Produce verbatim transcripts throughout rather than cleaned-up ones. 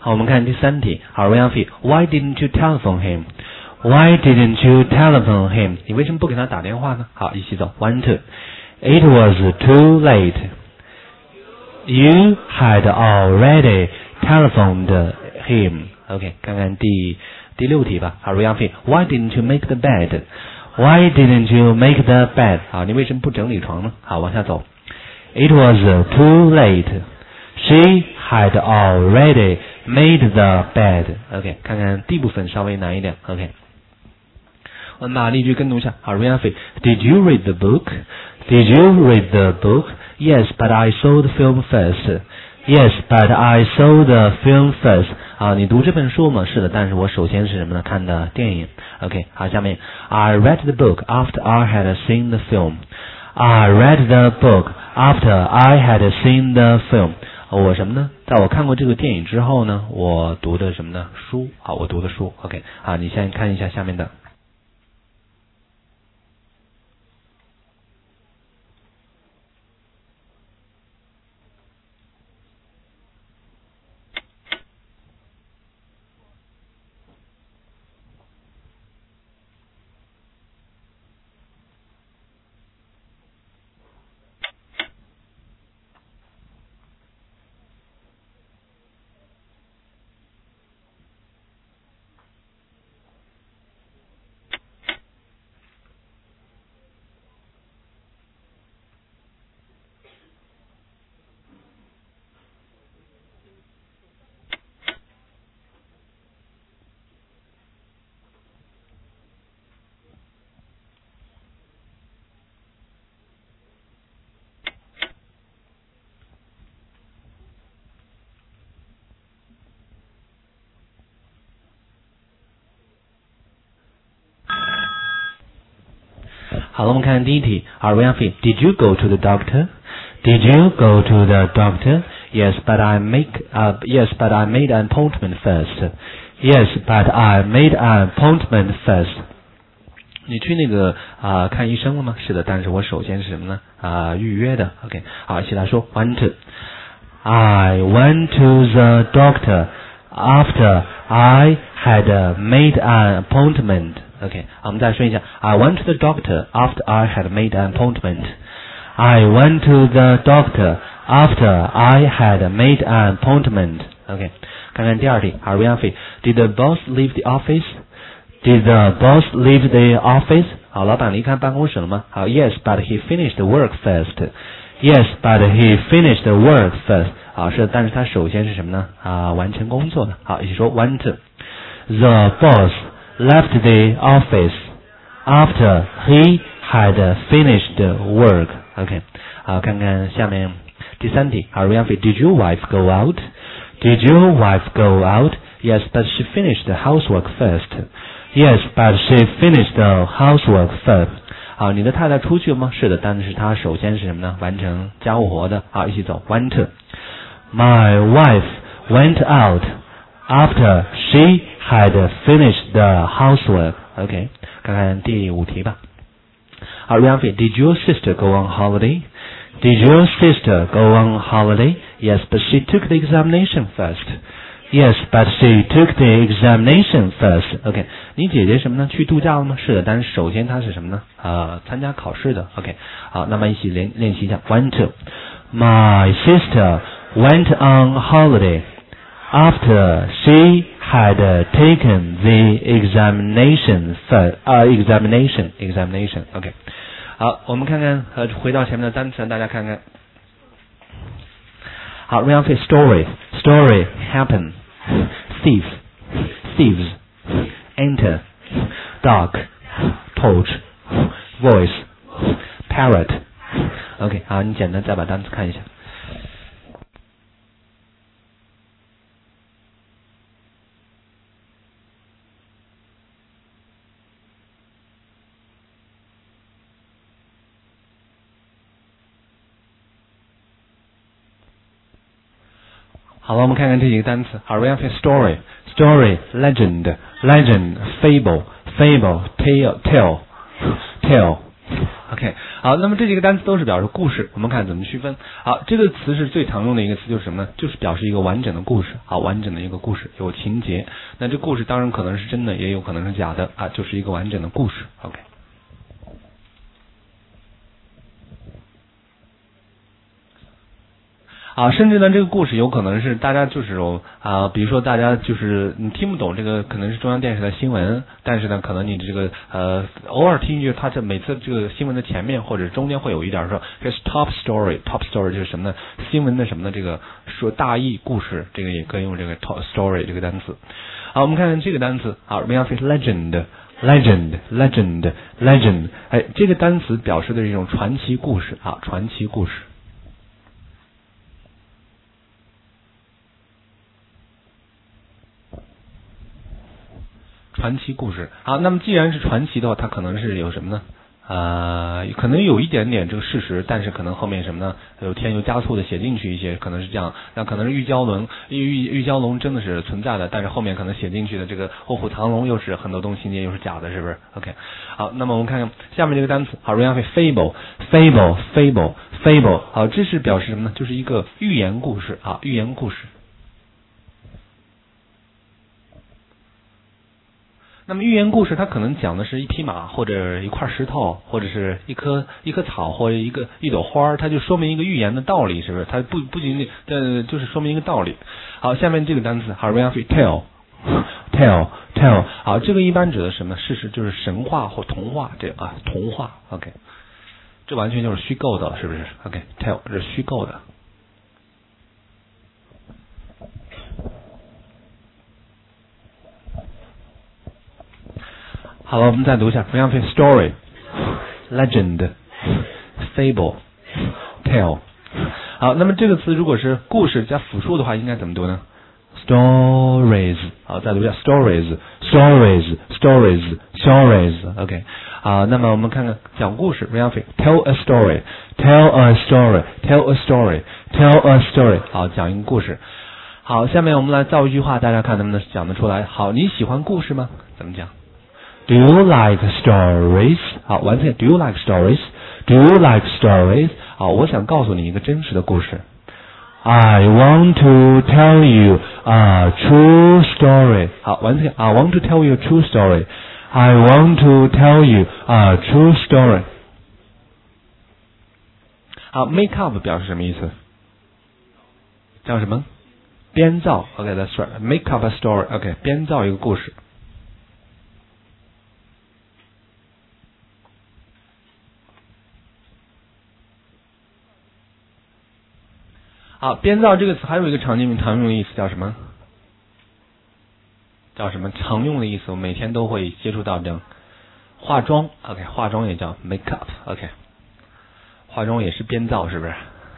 好，我们看第三题。好 ，Ryan Why didn't you telephone him? Why didn't you telephone him? 你为什么不给他打电话呢？好，一起走 ，one two. It was too late. You had already telephoned him. OK， 看看第第六题吧。好 ，Ryan Why didn't you make the bed? Why didn't you make the bed? 好，你为什么不整理床呢？好，往下走。It was too late. She had already made the bed. OK， 看看第部分稍微难一点。OK， 我们把例句跟读一下。好 ，Ryan Did you read the book? Did you read the book? Yes, but I saw the film first. Yes, but I saw the film first. 啊，你读这本书吗？是的，但是我首先是什么呢？看的电影。OK， 好，下面 I read the book after I had seen the film. I read the book after I had seen the film. 我什么呢？在我看过这个电影之后呢，我读的什么呢？书。好，我读的书。OK， 好，你先看一下下面的。好了，我们看第一题。Ryan Did you go to the doctor? Did you go to the doctor? Yes, but I make uh yes, but I made an appointment first. Yes, but I made an appointment first. 你去那个啊、呃、看医生了吗？是的，但是我首先是什么呢？啊、呃、预约的。OK， 好，一起来说 one two. I went to the doctor after I had made an appointment.OK， 好，我们再说一下。I went to the doctor after I had made an appointment. I went to the doctor after I had made an appointment. OK， 看看第二题。Ryan Did the boss leave the office? Did the boss leave the office? 好，老板离开办公室了吗？好 ，Yes, but he finished the work first. Yes, but he finished the work first. 好，是，但是他首先是什么呢？啊，完成工作的。好，一起说 one two. The boss left the office after he had finished work. OK， 好，看看下面第三题。Ryan Did your wife go out? Did your wife go out? Yes, but she finished the housework first. Yes, but she finished the housework first. 好，你的太太出去了吗？是的，但是她首先是什么呢？完成家务活的。好，一起走 one two. My wife went out after she had finished the housework. OK， 看看第五题吧。好 ，Ryan Did your sister go on holiday? Did your sister go on holiday? Yes, but she took the examination first. Yes, but she took the examination first. OK， 你姐姐什么呢？去度假了吗？是的，但是首先她是什么呢？呃，参加考试的。OK， 好，那么一起练练习一下。One two. My sister went on holiday after she had taken the examination first. 呃、uh, examination examination. OK， 好，我们看看呃，回到前面的单词，大家看看。好 ，Ryan story story happen thief thieves enter dog torch voice parrot. OK， 好，你简单再把单词看一下。好了，我们看看这几个单词。好 ，Ryan story story legend legend fable fable tale tale tale. OK， 好，那么这几个单词都是表示故事，我们看怎么区分。好，这个词是最常用的一个词，就是什么呢？就是表示一个完整的故事，好，完整的一个故事，有情节。那这故事当然可能是真的，也有可能是假的啊，就是一个完整的故事。OK。啊，甚至呢，这个故事有可能是大家就是啊、呃，比如说大家就是你听不懂这个，可能是中央电视的新闻，但是呢，可能你这个呃偶尔听一句，它这每次这个新闻的前面或者中间会有一点说这是 top story，top story 就是什么呢？新闻的什么的这个说大意故事，这个也可以用这个 top story 这个单词。好，我们看看这个单词，好 ，we have legend，legend，legend，legend，哎，这个单词表示的是一种传奇故事啊，传奇故事。传奇故事，好，那么既然是传奇的话，它可能是有什么呢？呃，可能有一点点这个事实，但是可能后面什么呢？有添油加醋的写进去一些，可能是这样。那可能是玉娇龙，玉玉娇龙真的是存在的，但是后面可能写进去的这个卧虎藏龙又是很多东西情节又是假的，是不是 ？OK， 好，那么我们看看下面这个单词，好 ，we have fable，fable，fable，fable，好，这是表示什么呢？就是一个寓言故事啊，寓言故事。那么寓言故事它可能讲的是一匹马或者一块石头或者是一棵一棵草或者一个一朵花，它就说明一个寓言的道理，是不是？它不不仅仅呃就是说明一个道理。好，下面这个单词，好 ，we have tale tale tale， 好，这个一般指的什么事实？就是神话或童话，这啊童话 ，OK， 这完全就是虚构的，是不是 ？OK， tale 这是虚构的。好了，我们再读一下 we have story legend fable tale。好，那么这个词如果是故事加复数的话，应该怎么读呢？ stories。好，再读一下 stories stories stories stories。 OK， 好，那么我们看看讲故事 we have tell a story tell a story tell a story tell a story。 好，讲一个故事。好，下面我们来造一句话，大家看能不能讲得出来。好，你喜欢故事吗？怎么讲？Do you like stories？ 好，完全 Do you like stories？ Do you like stories？ 好，我想告诉你一个真实的故事。I want to tell you a true story。 好，完全 I want to tell you a true story。 I want to tell you a true story。 好 make up 表示什么意思？叫什么？编造。 OK that's right， make up a story。 OK， 编造一个故事。好，编造这个词还有一个常见常用的意思叫什么？叫什么？常用的意思，我每天都会接触到这样。化妆 ，OK， 化妆也叫 make up，OK， 化妆也是编造，是不是？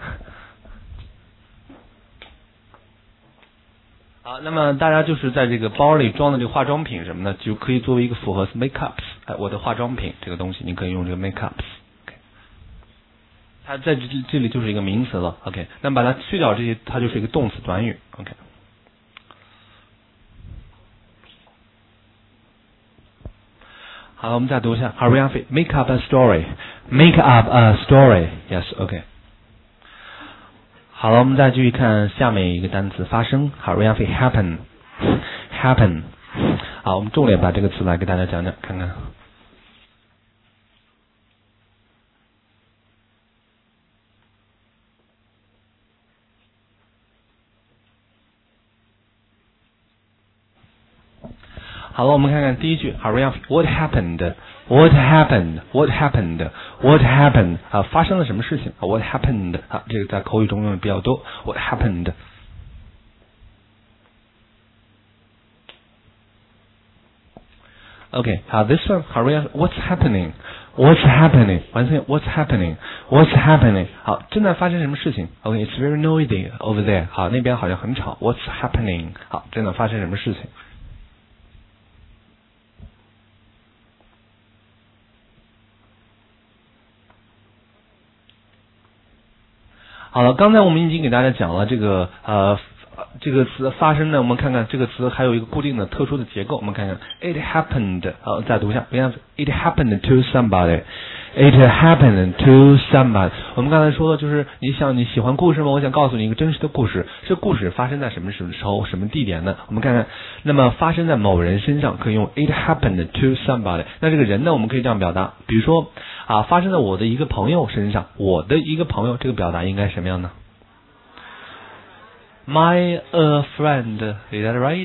好，那么大家就是在这个包里装的这个化妆品什么的，就可以作为一个复合词 make ups。哎，我的化妆品这个东西，你可以用这个 make ups。它在这这里就是一个名词了 ，OK， 那把它去掉这些，它就是一个动词短语 ，OK。好，我们再读一下 ，Hurry up, make up a story, make up a story, yes, OK。好了，我们再继续看下面一个单词发生 ，Hurry up, happen, happen。好，我们重点把这个词来给大家讲讲，看看。好了，我们看看第一句 ，Hurry up! What happened? What happened? What happened? What happened? 啊，发生了什么事情？啊 ，What happened? 啊，这个在口语中用的比较多。What happened? Okay, 好 ，this one, hurry up! What's happening? What's happening? Once again, what's happening? What's happening? 好，正在发生什么事情 ？Okay, it's very noisy over there. 好，那边好像很吵。What's happening? 好，正在发生什么事情？好了，刚才我们已经给大家讲了这个呃这个词发生呢，我们看看这个词还有一个固定的特殊的结构，我们看看 it happened， 好，再读一下 ，it happened to somebody， It happened to somebody。我们刚才说的就是你想你喜欢故事吗？我想告诉你一个真实的故事。这故事发生在什么时候、什么地点呢？我们看看，那么发生在某人身上，可以用 It happened to somebody。那这个人呢，我们可以这样表达，比如说啊，发生在我的一个朋友身上，我的一个朋友，这个表达应该什么样呢？My a friend, is that right?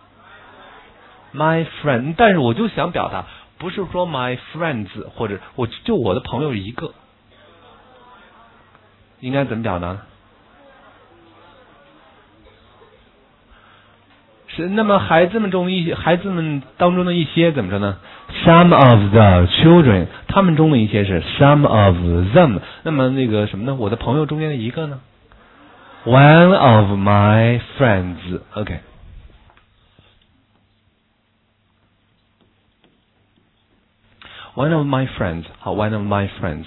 My friend， 但是我就想表达，不是说 my friends 或者我就我的朋友一个，应该怎么表达呢？是那么孩子们中的一些孩子们当中的一些怎么说呢 ？Some of the children， 他们中的一些是 some of them。那么那个什么呢？我的朋友中间的一个呢 ？One of my friends。OK。One of my friends， 好 ，one of my friends。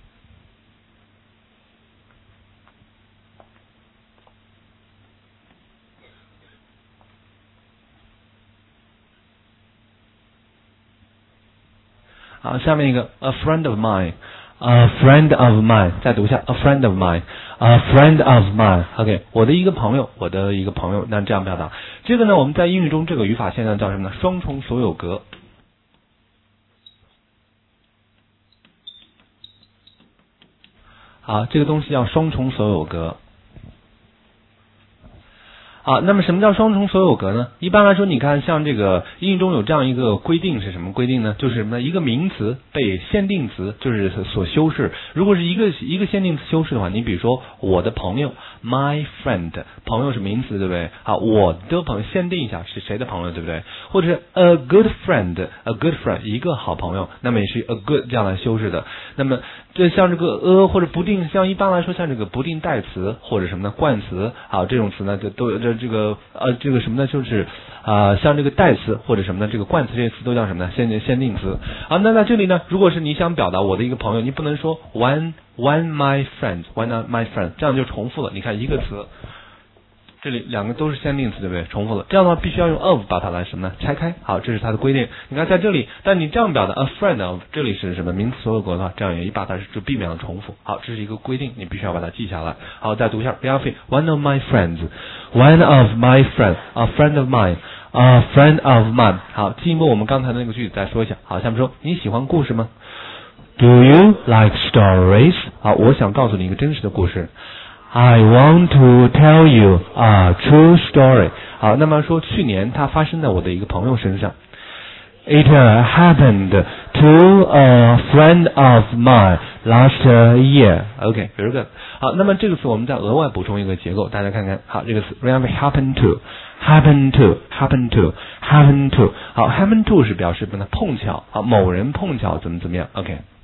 好，下面一个 a friend of mine，a friend of mine， 再读一下 a friend of mine，a friend of mine。OK， 我的一个朋友，我的一个朋友，那这样表达。这个呢，我们在英语中这个语法现象叫什么呢？双重所有格。好，这个东西叫双重所有格。好，那么什么叫双重所有格呢？一般来说，你看像这个英语中有这样一个规定是什么规定呢？就是什么呢？一个名词被限定词就是所修饰。如果是一个一个限定词修饰的话，你比如说我的朋友 ，my friend， 朋友是名词，对不对？好，我的朋友限定一下是谁的朋友，对不对？或者是 a good friend，a good friend 一个好朋友，那么也是 a good 这样来修饰的。那么这像这个 a 或者不定，像一般来说像这个不定代词或者什么呢冠词，好这种词呢就都这这个呃这个什么呢就是啊、呃、像这个代词或者什么呢这个冠词这些词都叫什么呢限定限定词。好，那在这里呢，如果是你想表达我的一个朋友，你不能说 one one my friends one of my friends， 这样就重复了。你看一个词。这里两个都是限定词，对不对？重复了，这样的话必须要用 of 把它来什么呢？拆开。好，这是它的规定。你看在这里，但你这样表达 a friend of， 这里是什么名词所有格的话，这样也把它就避免了重复。好，这是一个规定，你必须要把它记下来。好，再读一下 one of my friends one of my friends a friend of mine a friend of mine。 好，进一步我们刚才的那个句子再说一下。好，下面说你喜欢故事吗？ Do you like stories？ 好，我想告诉你一个真实的故事。I want to tell you a true story。 好，那么说去年它发生在我的一个朋友身上。It happened to a friend of mine last year. OK, very good. 好，那么这个词我们再额外补充一个结构，大家看看。好，这个词 happen to happen to happen to happen to。好 happen to 是表示不能碰巧，好某人碰巧怎么怎么样。OK。